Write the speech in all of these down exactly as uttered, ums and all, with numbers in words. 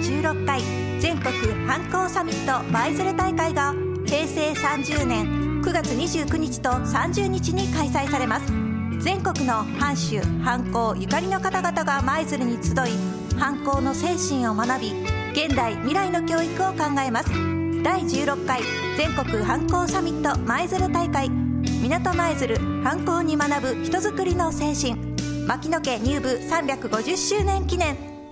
じゅうろっかい全国藩校サミット舞鶴大会がへいせいさんじゅうねんくがつにじゅうくにちとさんじゅうにちに開催されます。全国の藩主藩校ゆかりの方々が舞鶴に集い、藩校の精神を学び、現代未来の教育を考えます。だいじゅうろっかい全国藩校サミット舞鶴大会、港舞鶴藩校に学ぶ人づくりの精神、牧野家入部さんびゃくごじゅっしゅうねん記念。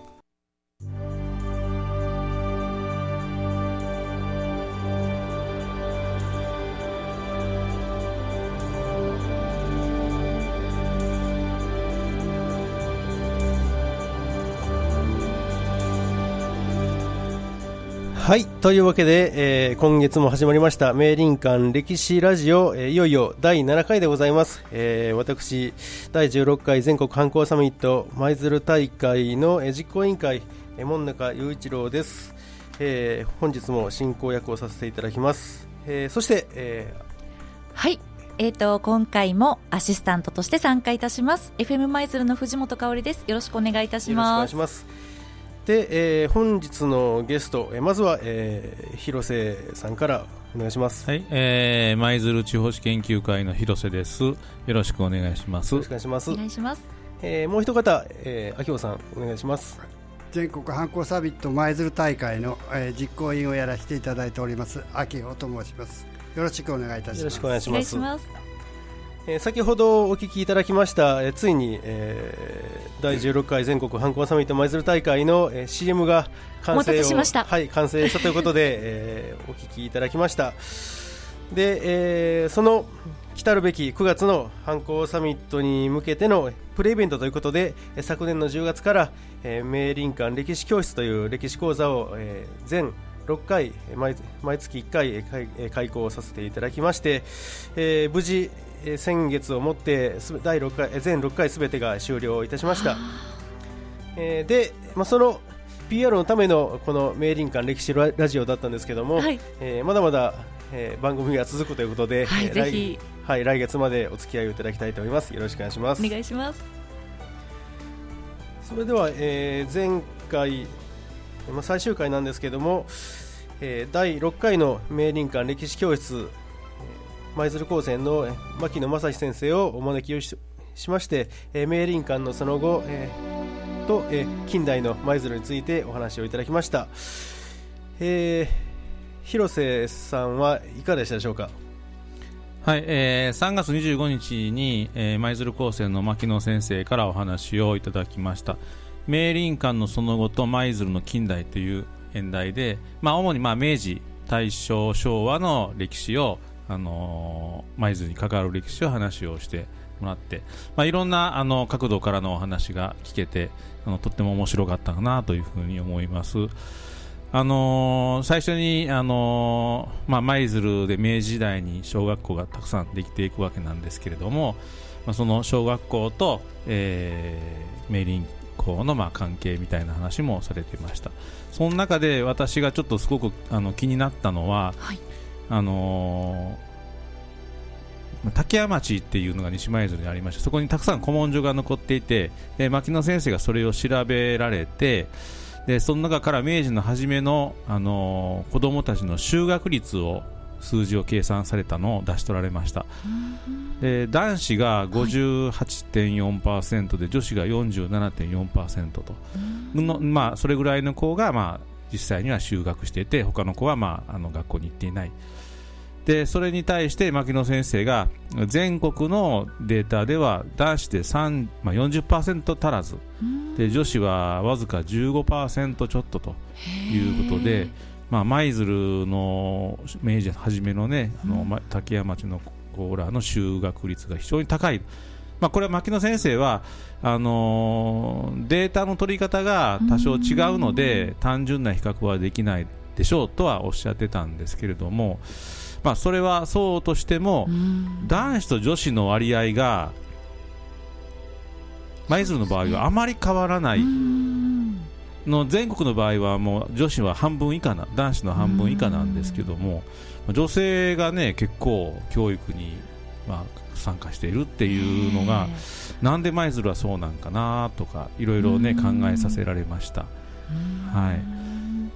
はい、というわけで、えー、今月も始まりました明林館歴史ラジオ、えー、いよいよだいななかいでございます。えー、私だいじゅうろっかい全国藩校サミット舞鶴大会の、えー、実行委員会、えー、門中雄一郎です。えー、本日も進行役をさせていただきます。えー、そして、えー、 はい、えーと、今回もアシスタントとして参加いたします エフエム 舞鶴の藤本香織です。よろしくお願いいたします。 よろしくお願いします。で、えー、本日のゲスト、えー、まずは、えー、広瀬さんからお願いします。 はい、えー、舞鶴地方史研究会の広瀬です。よろしくお願いします。 よろしくお願いします。 お願いします。 えー、もう一方、えー、秋尾さんお願いします。 全国藩校サミット舞鶴大会の、えー、実行委員をやらせていただいております秋尾と申します。よろしくお願いいたします。 よろしくお願いします。 お願いします。 えー、先ほどお聞きいただきました、えー、ついに、えー、だいじゅうろっかい全国藩校サミット舞鶴大会の、えー、シーエム が完成をしました、 はい、完成したということで、えー、お聞きいただきました。で、えー、その来たるべきくがつの藩校サミットに向けてのプレイベントということで、昨年のじゅうがつから、えー、明林館歴史教室という歴史講座を、えー、全ろっかい 毎, 毎月いっかい開講させていただきまして、えー、無事先月をもってだいろっかい全ろっかいすべてが終了いたしました。えー、で、まあ、その ピーアール のためのこの明林館歴史ラジオだったんですけども、はい、えー、まだまだ、えー、番組が続くということで、 はい、 えー、 ぜひ、 はい、来月までお付き合いをいただきたいと思います。よろしくお願いします。 お願いします。 それでは、えー、前回、まあ、最終回なんですけども、えー、だいろっかいの明林館歴史教室舞鶴高専の牧野正史先生をお招きを し, しまして、えー、明林館のその後、えー、と、えー、近代の舞鶴についてお話をいただきました。えー、広瀬さんはいかがでしたでしょうか。 はい、えー、さんがつにじゅうごにちに舞、えー、鶴高専の牧野先生からお話をいただきました。明林館のその後と舞鶴の近代という演題で、まあ、主にまあ明治大正昭和の歴史をあのー、舞鶴に関わる歴史を話をしてもらって、まあ、いろんなあの角度からのお話が聞けて、あのとっても面白かったかなというふうに思います。あのー、最初に、あのーまあ、舞鶴で明治時代に小学校がたくさんできていくわけなんですけれども、まあ、その小学校と、えー、明林校のまあ関係みたいな話もされていました。その中で私がちょっとすごくあの気になったのは、はい、あのー、竹屋町っていうのが西舞鶴にありまして、そこにたくさん古文書が残っていて、で牧野先生がそれを調べられて、でその中から明治の初めの、あのー、子どもたちの就学率を数字を計算されたのを出し取られました。で男子が ごじゅうはちてんよんパーセント で、はい、女子が よんじゅうななてんよんパーセント との、まあ、それぐらいの子が、まあ、実際には就学していて、他の子は、まあ、あの学校に行っていない。でそれに対して牧野先生が全国のデータでは男子で3、まあ、よんじゅっパーセント 足らずで、女子はわずか じゅうごパーセント ちょっとということで、まあ、舞鶴の明治初めのね、あの竹屋町の子らの就学率が非常に高い。まあ、これは牧野先生はあのー、データの取り方が多少違うので単純な比較はできないでしょうとはおっしゃってたんですけれども、まあ、それはそうとしても男子と女子の割合が舞鶴の場合はあまり変わらないの。全国の場合はもう女子は半分以下な、男子の半分以下なんですけども、女性がね結構教育にまあ参加しているっていうのが、なんで舞鶴はそうなんかなとかいろいろね考えさせられました。はい。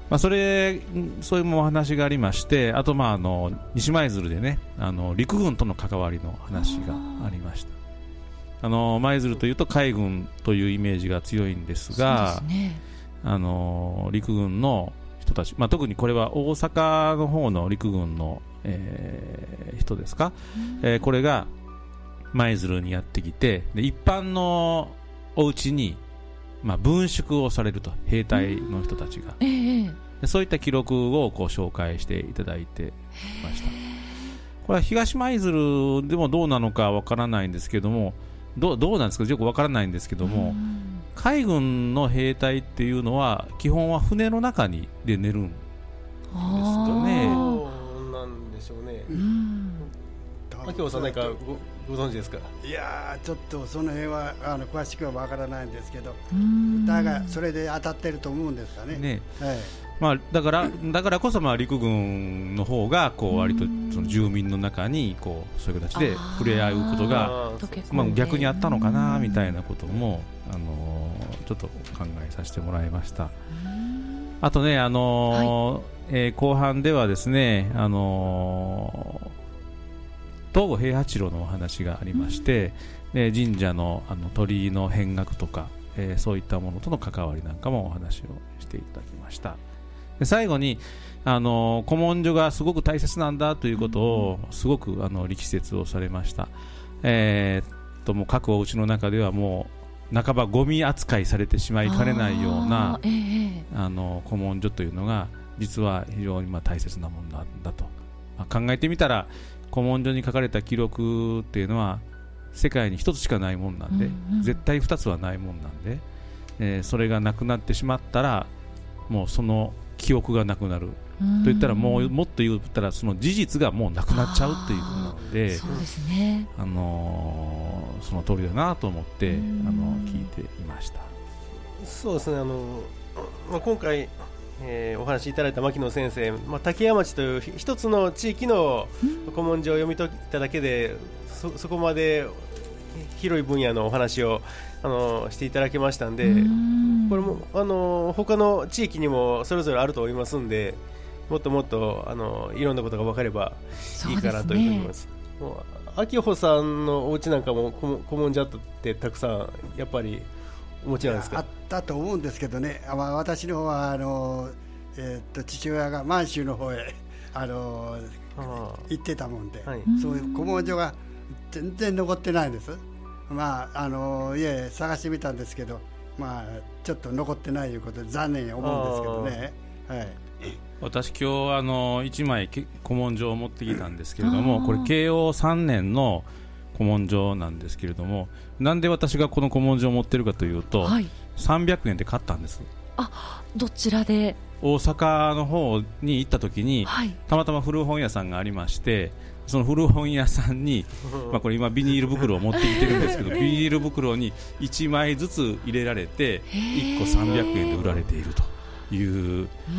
まあ、それそういうお話がありまして、あとまああの西舞鶴でね、あの陸軍との関わりの話がありました。あの舞鶴というと海軍というイメージが強いんですが、 そうですね、 あの陸軍の人たち、まあ、特にこれは大阪の方の陸軍の、えー人ですか、えーこれが舞鶴にやってきて、で一般のお家に、まあ、分縮をされると、兵隊の人たちが、 ええでそういった記録をこう紹介していただいてました。これは東舞鶴でもどうなのかわからないんですけども、どう、どうなんですか、よくわからないんですけども、海軍の兵隊っていうのは基本は船の中にで寝るんですよね。 そうなんでしょうね。秋元さん何かご、ご存知ですか？ いやーちょっとその辺はあの詳しくはわからないんですけど、だがそれで当たってると思うんですかね。 ね、 はい、 まあ、だからだからこそまあ陸軍の方がこう割とその住民の中にこうそういう形で触れ合うことがまあ逆にあったのかなみたいなことも、あのー、ちょっと考えさせてもらいました。あとね、あのーはいえー、後半ではですね、あのー東郷平八郎のお話がありまして、で神社の、あの鳥居の変額とか、えー、そういったものとの関わりなんかもお話をしていただきました。で最後に、あの古文書がすごく大切なんだということをすごくあの力説をされました。えー、っともう各お家の中ではもう半ばゴミ扱いされてしまいかねないようなあ、えー、あの古文書というのが実は非常にまあ大切なものなんだと、まあ、考えてみたら古文書に書かれた記録っていうのは世界に一つしかないもんなんで、うんうん、絶対二つはないもんなんで、えー、それがなくなってしまったらもうその記憶がなくなるといったらもうもっと言ったらその事実がもうなくなっちゃうということなので、 そうですね、 あのー、その通りだなと思ってあの聞いていました。 そうですね、あの、まあ、今回えー、お話しいただいた牧野先生、まあ、竹屋町という一つの地域の古文書を読み解いただけで そ, そこまで広い分野のお話をあのしていただきましたんで、これもあの他の地域にもそれぞれあると思いますんで、もっともっとあのいろんなことが分かればいいかなというふうに思います。秋穂さんのお家なんかも古文書ってたくさんやっぱりお持ちなんですか？ あったと思うんですけどね、まあ、私の方はあの、えー、っと父親が満州の方へあの行ってたもんで、はい、そういう古文書が全然残ってないんです。まああの家探してみたんですけど、まあちょっと残ってないということで残念に思うんですけどね。はい、 私今日あのいちまい古文書を持ってきたんですけれども、これ慶応さんねんの古文書なんですけれども、なんで私がこの古文書を持ってるかというと、はい、さんびゃくえんで買ったんです。 あ、どちらで？ 大阪の方に行った時に、はい、たまたま古本屋さんがありまして、その古本屋さんにまあこれ今ビニール袋を持ってきてるんですけど、ビニール袋にいちまいずつ入れられていっこさんびゃくえんで売られているという、うん、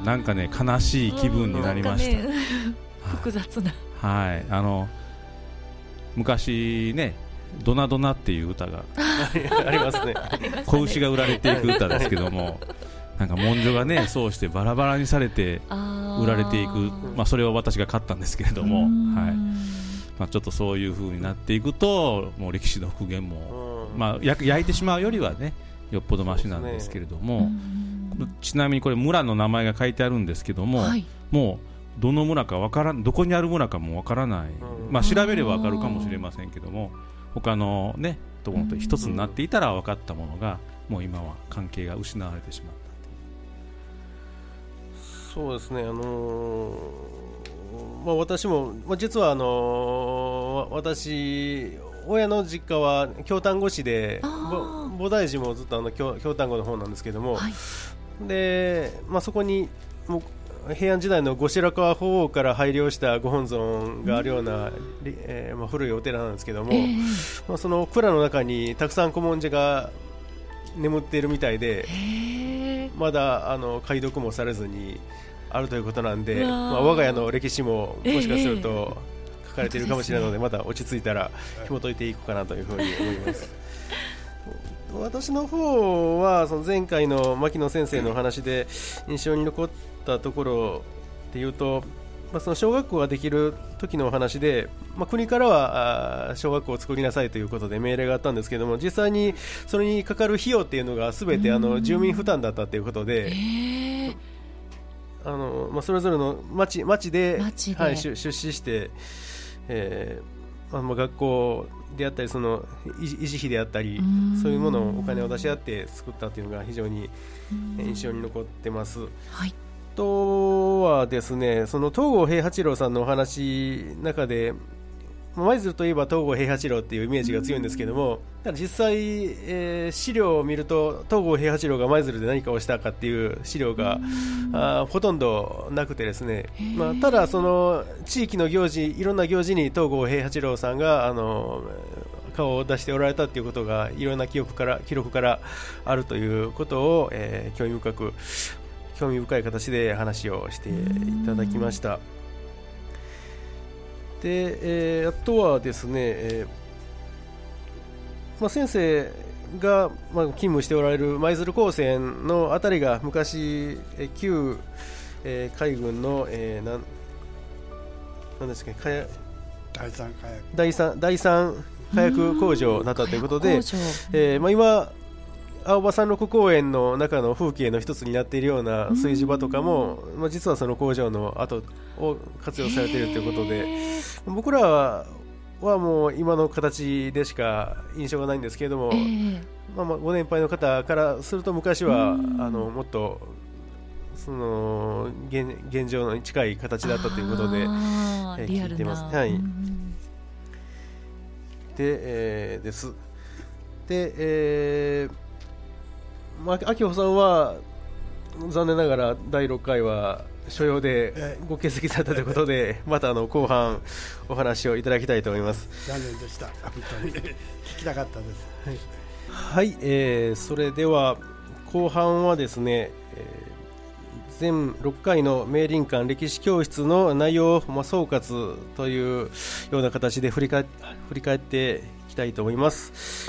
なんかね悲しい気分になりました。 ね、複雑な、 はい、あの昔ねドナドナっていう歌がありますね。 子牛が売られていく歌ですけども、なんか文書がねそうしてバラバラにされて売られていく、まあ、それを私が買ったんですけれども、はいまあ、ちょっとそういう風になっていくともう歴史の復元も、まあ、焼, 焼いてしまうよりはねよっぽどマシなんですけれども、ちなみにこれ村の名前が書いてあるんですけども、はい、もうどの村かわからん、どこにある村かもわからない、まあ、調べればわかるかもしれませんけども、他のねところと一つになっていたら分かったものがもう今は関係が失われてしまった。 そうですね、あのーまあ、私も、まあ、実はあのー、私親の実家は京丹後市で菩提寺もずっとあの 京, 京丹後の方なんですけども、はい、で、まあ、そこにもう平安時代の後白河法皇から拝領したご本尊があるような、うんえーまあ、古いお寺なんですけども、えーまあ、その蔵の中にたくさん古文書が眠っているみたいで、まだあの解読もされずにあるということなんで、まあ、我が家の歴史ももしかすると書かれているかもしれないので、また落ち着いたら紐解いていくかなというふうに思います。 私の方はその前回の牧野先生のお話で印象に残ったところでいうと、まあ、その小学校ができる時のお話で、まあ、国からは小学校を作りなさいということで命令があったんですけども、実際にそれにかかる費用っていうのが全てあの住民負担だったということで、あのまあ、それぞれの町、町で、 町で、 はい、出資して、えーまあ、学校であったりその維持費であったりそういうものをお金を出し合って作ったというのが非常に印象に残ってます。 はい、 あとはですね、その東郷平八郎さんのお話の中で舞鶴といえば東郷平八郎っていうイメージが強いんですけども、ただ実際、えー、資料を見ると東郷平八郎が舞鶴で何かをしたかっていう資料があほとんどなくてですね、まあ、ただその地域の行事、いろんな行事に東郷平八郎さんがあの顔を出しておられたということがいろんな記憶から記録からあるということを、えー、興味深く興味深い形で話をしていただきました。で、えー、あとはですね、えーまあ、先生が、まあ、勤務しておられる舞鶴高専のあたりが昔、えー、旧、えー、海軍の、えー、なんなんですかね、火薬第三火薬第三第三火薬工場だったということで、えーまあ、今青葉山麓公園の中の風景の一つになっているような炊事場とかも、まあ、実はその工場の跡を活用されているということで、僕らはもう今の形でしか印象がないんですけれども、まあ、まあご年配の方からすると昔はあのもっとその 現, 現状に近い形だったということで、えー、聞いてます。はい、で、えー、です。で、えーまあ、秋穂さんは残念ながらだいろっかいは所要でご欠席されたということで、またあの後半お話をいただきたいと思います。 残念でした。本当に聞きたかったです。 はい、はい、えー、それでは後半はですね、えー、全ろっかいの明倫館歴史教室の内容を、まあ、総括というような形で振り返、振り返ってたいと思います。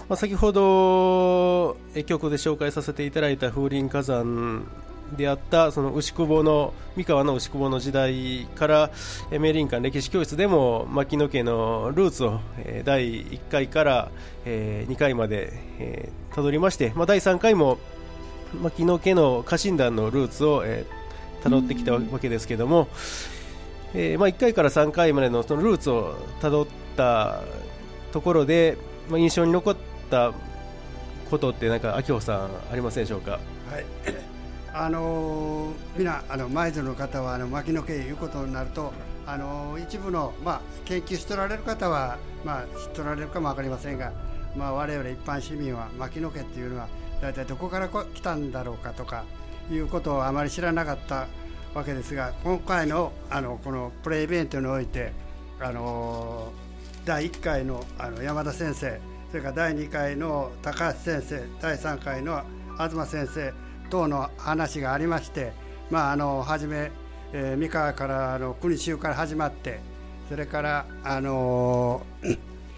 まあ、先ほど曲で紹介させていただいた風林火山であったその牛久保の三河の牛久保の時代から明倫館歴史教室でも牧野家のルーツをだいいっかいからにかいまでたどりまして、まあ、だいさんかいも牧野家の家臣団のルーツをたどってきたわけですけども、えーまあ、いっかいからさんかいまでのそのルーツをたどったところで、まあ、印象に残ったことってなんか秋穂さんありませんでしょうか。はい、 あのー、みんなあの舞鶴の方はあの牧野家いうことになると、あのー、一部の、まあ、研究しておられる方は、まあ、知っておられるかも分かりませんが、まあ、我々一般市民は牧野家っていうのは大体どこから来たんだろうかとかいうことをあまり知らなかったわけですが、今回の、あのこのプレイベントにおいて、あのーだいいっかい の, あの山田先生、それからだいにかいの高橋先生、だいさんかいの東先生等の話がありまして、まあ、あのはじめ、えー、三河からあの国衆から始まって、それから、あのー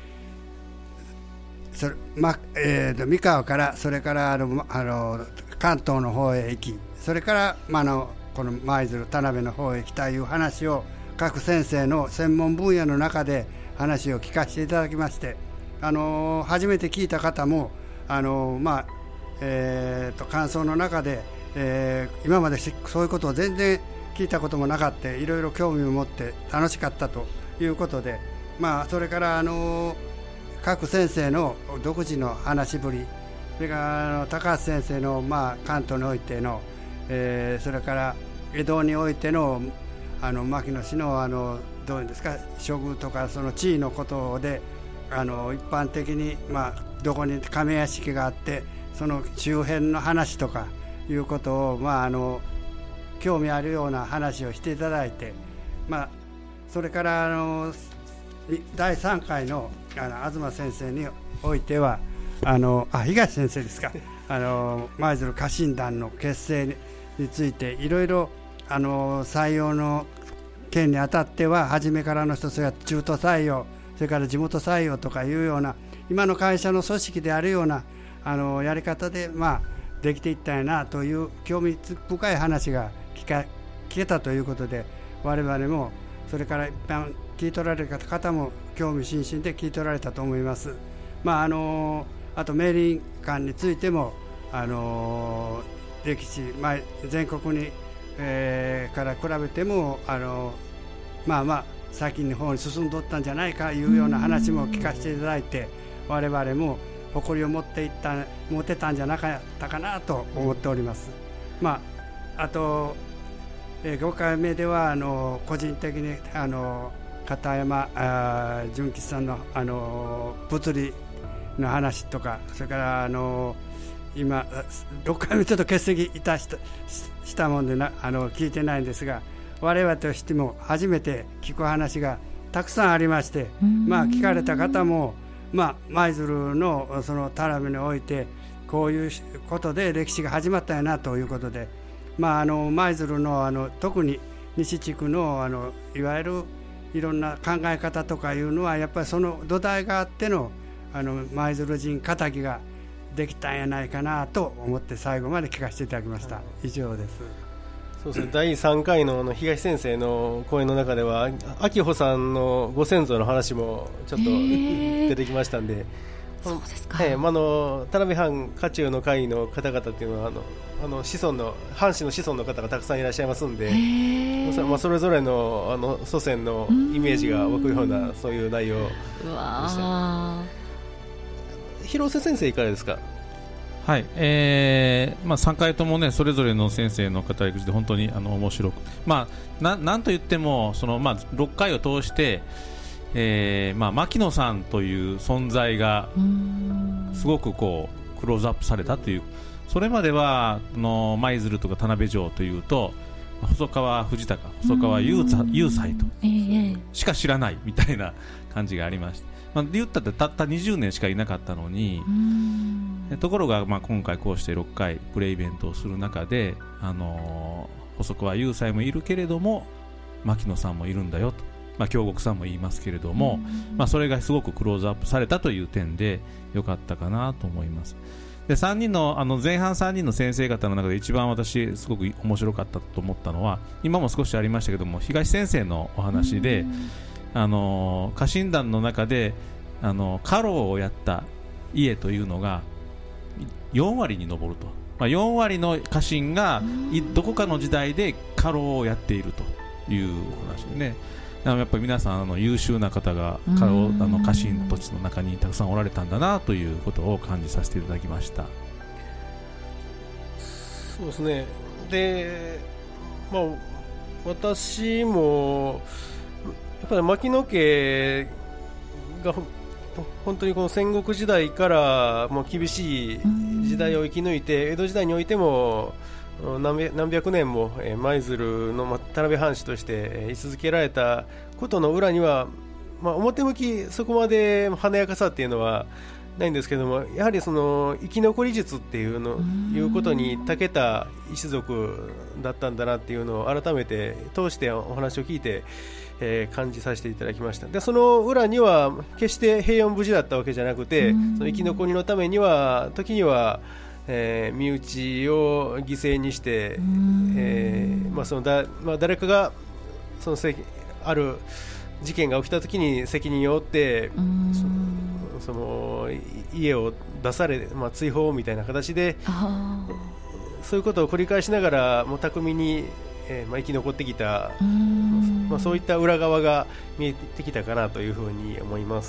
それまえー、三河からそれからあのあの関東の方へ行き、それから、まあ、のこの舞鶴田辺の方へ来たいう話を各先生の専門分野の中で話を聞かせていただきまして、あのー、初めて聞いた方も、あのーまあえー、と感想の中で、えー、今までそういうことを全然聞いたこともなかった、いろいろ興味を持って楽しかったということで、まあ、それから、あのー、各先生の独自の話ぶり、それからあの高橋先生の、まあ、関東においての、えー、それから江戸においてのあの牧野氏のあのどういうんですか、処遇とかその地位のことで、あの一般的に、まあ、どこに亀屋敷があってその周辺の話とかいうことを、まあ、あの興味あるような話をしていただいて、まあ、それからあのだいさんかい の, あの東先生においてはあのあ東先生ですかあの舞鶴家臣団の結成についていろいろあの採用の件にあたっては初めからの一つが中途採用、それから地元採用とかいうような今の会社の組織であるようなあのやり方で、まあ、できていったんやなという興味深い話が聞か聞けたということで、我々もそれから一般聞い取られた方も興味津々で聞い取られたと思います。まあ、あのあと明倫館についてもあの歴史、まあ、全国に、えー、から比べてもあのまあまあ先の方に進んどったんじゃないかいうような話も聞かせていただいて、我々も誇りを持っていった持てたんじゃなかったかなと思っております。まあ、あと、えー、ごかいめではあの個人的にあの片山あ純吉さんのあの物理の話とか、それからあの今ろっかいめちょっと欠席いた し, たしたもんでなあの聞いてないんですが、我々としても初めて聞く話がたくさんありまして、まあ、聞かれた方も、まあ、舞鶴のその田辺においてこういうことで歴史が始まったよなということで、まあ、あの舞鶴 の, あの特に西地区 の, あのいわゆるいろんな考え方とかいうのはやっぱりその土台があってのあの舞鶴人仇ができたんやないかなと思って最後まで聞かせていただきました。以上です。 そうですね、だいさんかい の, あの東先生の講演の中では秋穂さんのご先祖の話もちょっと出てきましたんで、 そうですか、 はい、まあ、あの田辺藩家中の会の方々というのはあのあの子孫の藩士の子孫の方がたくさんいらっしゃいますんで、そ, まあ、それぞれ の, あの祖先のイメージが湧くようなそういう内容でした。うわ広瀬先生いかがですか。 はい、えーまあ、さんかいとも、ね、それぞれの先生の語り口で本当にあの面白く、まあ、な, なんといってもその、まあ、ろっかいを通して、えーまあ、牧野さんという存在がすごくこうクローズアップされたという、それまではの舞鶴とか田辺城というと細川藤孝、細川雄斎としか知らないみたいな感じがありました。まあ、言ったってたったにじゅうねんしかいなかったのに、ところがまあ今回こうしてろっかいプレイベントをする中で、あのー、細川雄斎もいるけれども牧野さんもいるんだよと、まあ、京極さんも言いますけれども、まあ、それがすごくクローズアップされたという点で良かったかなと思います。でさんにん の, あの前半さんにんの先生方の中で一番私すごく面白かったと思ったのは、今も少しありましたけども東先生のお話で、あの家臣団の中であの家老をやった家というのがよんわりに上ると、まあ、よんわりの家臣がどこかの時代で家老をやっているという話でね、やっぱり皆さんあの優秀な方が家老あの家臣たちの中にたくさんおられたんだなということを感じさせていただきました。 そうですね。で、まあ、私もやっぱり牧野家が本当にこの戦国時代からもう厳しい時代を生き抜いて、江戸時代においても何百年も舞鶴の田辺藩士として居続けられたことの裏には、まあ、表向きそこまで華やかさっていうのはないんですけども、やはりその生き残り術っていうのいうことに長けた一族だったんだなっていうのを改めて通してお話を聞いて、えー、感じさせていただきました。でその裏には決して平穏無事だったわけじゃなくて、その生き残りのためには時には、えー、身内を犠牲にして、えーまあそのだまあ、誰かがそのせある事件が起きた時に責任を負ってそ, その家を出され、まあ、追放みたいな形でそういうことを繰り返しながらもう巧みに、えーまあ、生き残ってきた、まあ、そういった裏側が見えてきたかなというふうに思います。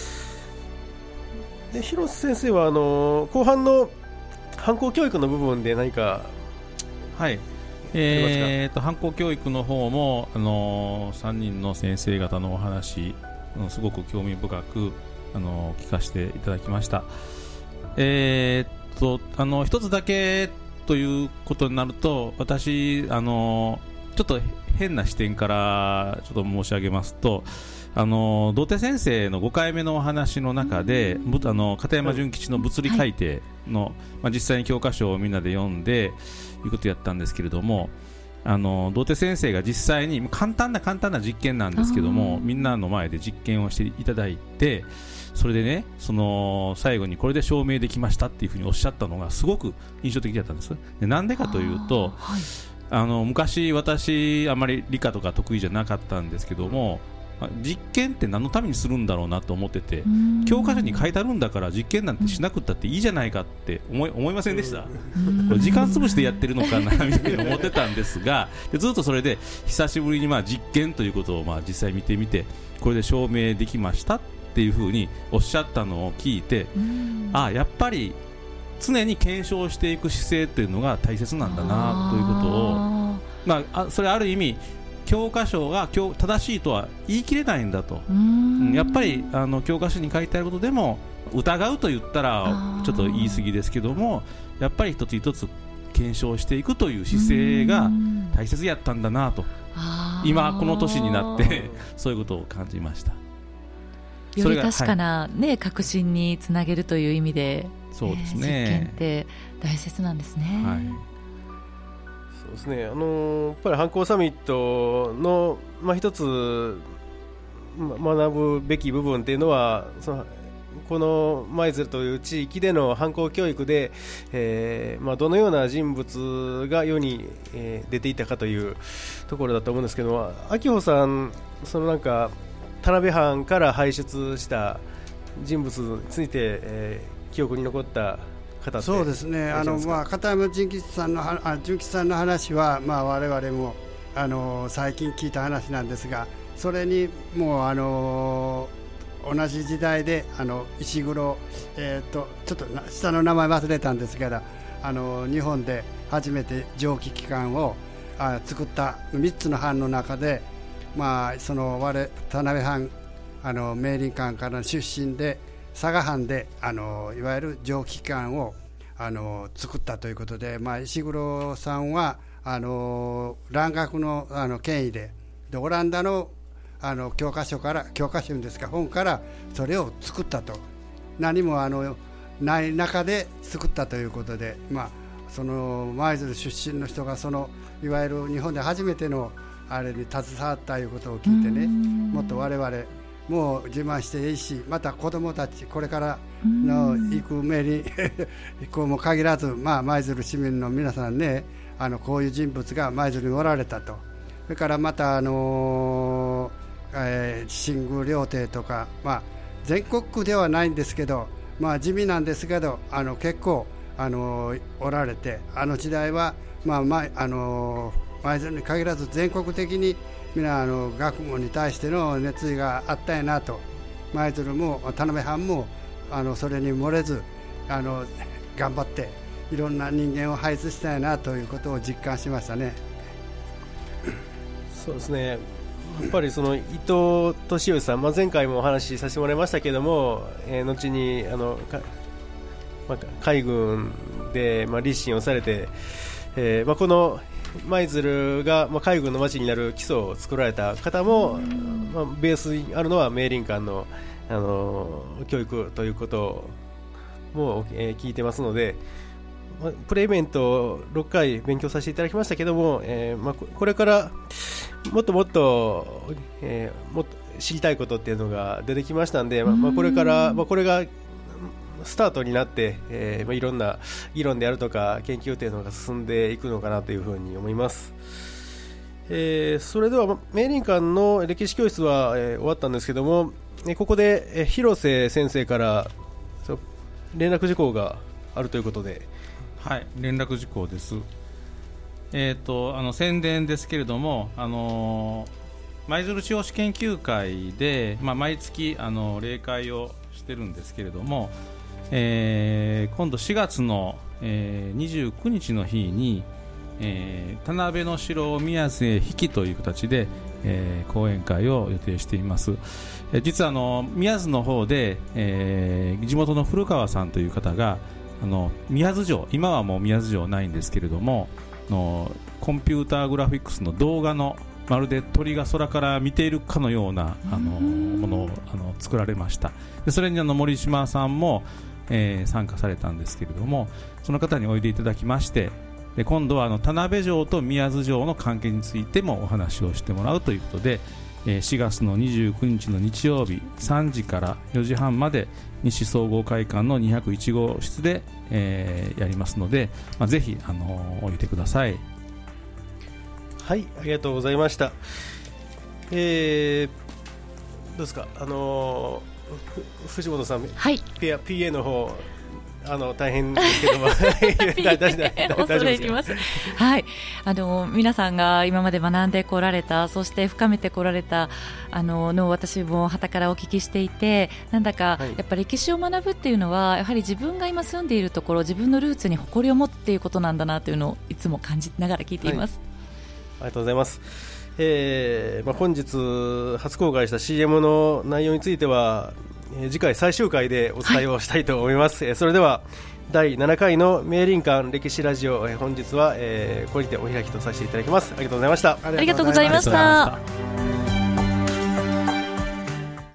で広瀬先生はあの後半の反抗教育の部分で何かはいえー、と反抗教育の方も、あのー、さんにんの先生方のお話、うん、すごく興味深く、あのー、聞かせていただきました。えー、とあの一つだけということになると、私、あのー、ちょっと変な視点からちょっと申し上げますと、あの土手先生のごかいめのお話の中で、あの片山純吉の物理改定の、はいまあ、実際に教科書をみんなで読んでいうことをやったんですけれども、 あの童貞先生が実際に簡単な簡単な実験なんですけども、みんなの前で実験をしていただいて、それでね、その最後にこれで証明できましたっていうふうにおっしゃったのがすごく印象的だったんです。でなんでかというと、あ、はい、あの昔私あまり理科とか得意じゃなかったんですけども、実験って何のためにするんだろうなと思ってて、教科書に書いてあるんだから実験なんてしなくったっていいじゃないかって思い、思いませんでした？これ時間潰してやってるのかなみたいに思ってたんですが、でずっとそれで久しぶりにまあ実験ということをまあ実際見てみて、これで証明できましたっていうふうにおっしゃったのを聞いて、ああやっぱり常に検証していく姿勢っていうのが大切なんだなということを、まあ、それある意味教科書が正しいとは言い切れないんだと。うん、やっぱりあの教科書に書いてあることでも疑うと言ったらちょっと言い過ぎですけども、やっぱり一つ一つ検証していくという姿勢が大切やったんだなと、今この年になってそういうことを感じました。 より確かな、ね、はい、確信につなげるという意味で、 そうですね、 実験って大切なんですね。 はい、そうですね、あのー、やっぱり反抗サミットの、まあ、一つ、ま、学ぶべき部分っていうのは、そのこの舞鶴という地域での反抗教育で、えーまあ、どのような人物が世に、えー、出ていたかというところだと思うんですけど、秋穂さん、そのなんか田辺藩から輩出した人物について、えー、記憶に残った方って。 そうですね、あの、まあ、片山純吉さんのあ純吉さんの話は、まあ、我々もあの最近聞いた話なんですが、それにもうあの同じ時代であの石黒、えー、とちょっと下の名前忘れたんですけど、あの日本で初めて蒸気機関をあ作ったみっつの藩の中で、まあ、その我田辺藩あの明林館からの出身で佐賀藩であのいわゆる蒸気機関をあの作ったということで、まあ、石黒さんはあの蘭学のあの権威で、でオランダのあの教科書から教科書ですか本からそれを作ったと、何もあのない中で作ったということで、まあ、その舞鶴出身の人がそのいわゆる日本で初めてのあれに携わったということを聞いてね、もっと我々もう自慢していいし、また子どもたちこれからの行く目にこうも限らず、まあ、舞鶴市民の皆さんね、あのこういう人物が舞鶴におられたと。それからまたあのーえー、新宮料亭とか、まあ、全国区ではないんですけど、まあ、地味なんですけどあの結構あのおられて、あの時代は、まあまあの舞鶴に限らず全国的に皆あの学問に対しての熱意があったんやなと。舞鶴も田辺藩もあのそれに漏れずあの頑張っていろんな人間を輩出したんやなということを実感しましたね。 そうですね、やっぱりその伊藤敏義さん、まあ、前回もお話しさせてもらいましたけども、えー、後にあの、まあ、海軍で、まあ、立身をされて、えーまあ、この舞鶴が、まあ、海軍の町になる基礎を作られた方も、まあ、ベースにあるのは明林館の、あの教育ということも、えー、聞いてますので、まあ、プレイベントをろっかい勉強させていただきましたけども、えーまあ、これからもっともっと、えー、もっと知りたいことっていうのが出てきましたんで、まあ、これから、まあ、これがスタートになって、えーまあ、いろんな議論であるとか研究というのが進んでいくのかなというふうに思います。えー、それでは明林館の歴史教室は、えー、終わったんですけども、えー、ここで、えー、広瀬先生から連絡事項があるということで。 はい、連絡事項です。えー、とあの宣伝ですけれども、あの舞鶴地方史研究会で、まあ、毎月あの例会をしてるんですけれども、えー、今度しがつの、えー、にじゅうくにちの日に、えー、田辺の城を宮津へ引きという形で、えー、講演会を予定しています。えー、実はあの宮津の方で、えー、地元の古川さんという方があの宮津城、今はもう宮津城ないんですけれども、のコンピューターグラフィックスの動画のまるで鳥が空から見ているかのようなあのものをあの作られました。でそれにあの森島さんも、えー、参加されたんですけれども、その方においでいただきまして、 で今度はあの田辺城と宮津城の関係についてもお話をしてもらうということで、えー、しがつのにじゅうくにちの日曜日さんじからよじはんまで西総合会館のにひゃくいち号室で、えー、やりますので、まあ、ぜひ、あのー、おいてください。 はい、ありがとうございました。えー、どうですか、あのー、藤本さん、 はい、 ピーエー の方あの大変ですけども恐れ入ります。はい、あの皆さんが今まで学んでこられた、そして深めてこられたあのの私も傍からお聞きしていて、なんだかやっぱり歴史を学ぶっていうのはやはり自分が今住んでいるところ、自分のルーツに誇りを持つっていうことなんだなというのをいつも感じながら聞いています。 はい、ありがとうございます。えーまあ、本日初公開した シーエム の内容については次回最終回でお伝えをしたいと思います。はい、それではだいななかいの明倫館歴史ラジオ、本日は、えー、これにてお開きとさせていただきます。ありがとうございました。 ありがとうございました。